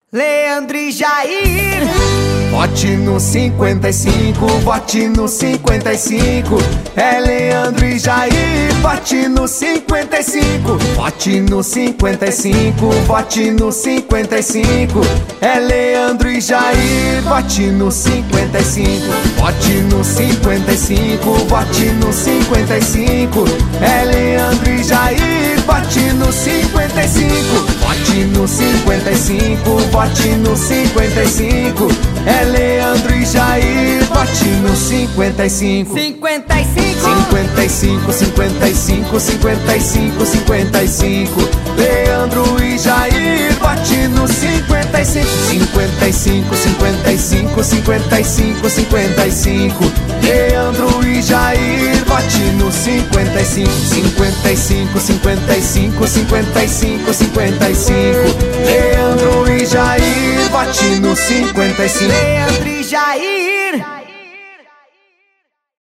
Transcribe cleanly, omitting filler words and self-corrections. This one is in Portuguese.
Leandro e Jair. Vote no 55, vote no 55. É Leandro e Jair, vote no 55. Vote no 55, vote no 55. É Leandro e Jair, vote no 55. Vote no 55, vote no 55. É Leandro e Jair, vote no 55. Vote no 55, vote no 55. É Leandro e Jair, vote no 55. 55, 55, 55, 55, 55. Leandro e Jair, vote no 55. 55, 55, 55, 55. Leandro e Jair, vote no 55. 55, 55, 55, 55. Leandro e Jair, vote no 55. Leandro e Jair.